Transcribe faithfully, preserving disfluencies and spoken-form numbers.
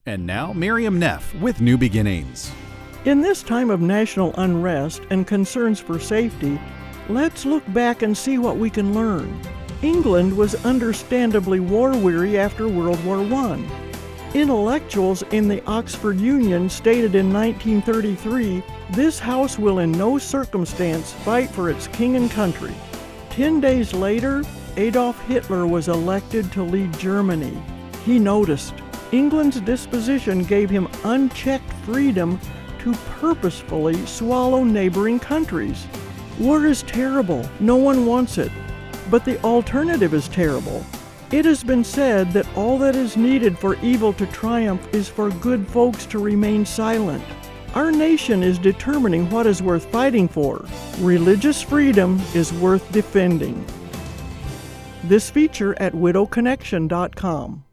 And now, Miriam Neff with New Beginnings. In this time of national unrest and concerns for safety, let's look back and see what we can learn. England was understandably war-weary after World War One. Intellectuals in the Oxford Union stated in nineteen thirty-three, "This house will in no circumstance fight for its king and country." Ten days later, Adolf Hitler was elected to lead Germany. He noticed England's disposition gave him unchecked freedom to purposefully swallow neighboring countries. War is terrible. No one wants it. But the alternative is terrible. It has been said that all that is needed for evil to triumph is for good folks to remain silent. Our nation is determining what is worth fighting for. Religious freedom is worth defending. This feature at widow connection dot com.